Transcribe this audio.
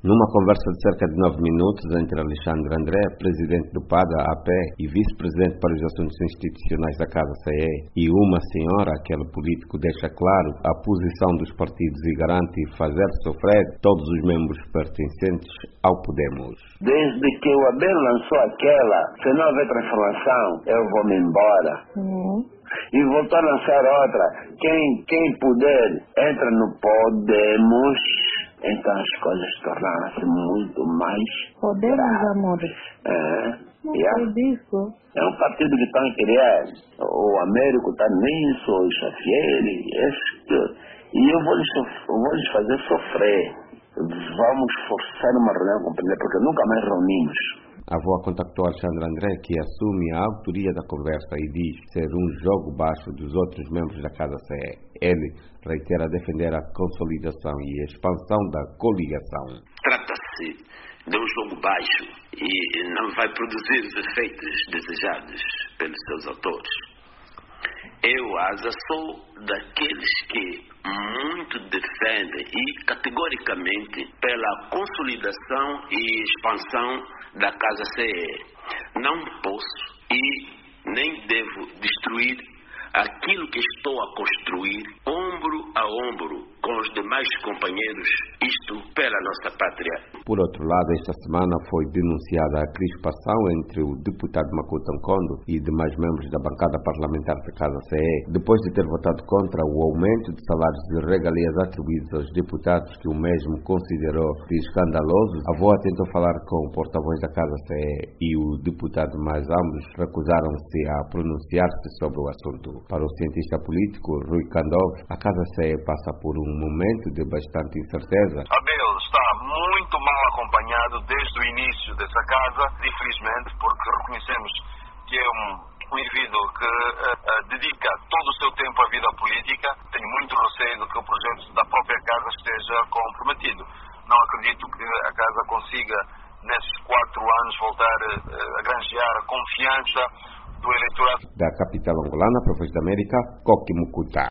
Numa conversa de cerca de 9 minutos entre Alexandre André, presidente do PAD-AP e vice-presidente para os assuntos institucionais da Casa CE, e uma senhora, aquele político deixa claro a posição dos partidos e garante fazer sofrer todos os membros pertencentes ao Podemos. Desde que o Abel lançou aquela, se não houver transformação, eu vou me embora. E voltou a lançar outra. Quem puder, entra no Podemos. Então as coisas tornaram-se muito mais Podemos, graves. amores. Não sei disso. É um partido que estão a criar. O Américo está nisso, o Xavier, e eu vou lhes fazer sofrer. Vamos forçar uma reunião com o presidente, porque nunca mais reunimos. A avó contactou Alexandre André, que assume a autoria da conversa e diz ser um jogo baixo dos outros membros da Casa CE. Ele reitera defender a consolidação e a expansão da coligação. Trata-se de um jogo baixo e não vai produzir os efeitos desejados pelos seus autores. Eu, Asa, sou daqueles que muito defendem e categoricamente pela consolidação e expansão da Casa CE. Não posso e nem devo destruir aquilo que estou a construir ombro a ombro com os demais companheiros, isto pela nossa pátria. Por outro lado, esta semana foi denunciada a crispação entre o deputado Makuta Nkondo e demais membros da bancada parlamentar da Casa CE, depois de ter votado contra o aumento de salários e regalias atribuídos aos deputados que o mesmo considerou escandalosos. A avó tentou falar com porta-voz da Casa CE e o deputado, mas ambos recusaram-se a pronunciar-se sobre o assunto. Para o cientista político Rui Kandov, a Casa CE passa por um momento de bastante incerteza. Abel está muito mal acompanhado desde o início dessa casa, infelizmente, porque reconhecemos que é um indivíduo que dedica todo o seu tempo à vida política. Tenho muito receio de que o projeto da própria casa esteja comprometido. Não acredito que a casa consiga, nesses 4 anos, voltar a granjear a confiança do eleitorado. Da capital angolana, para a Voz da América, Coque Mukuta.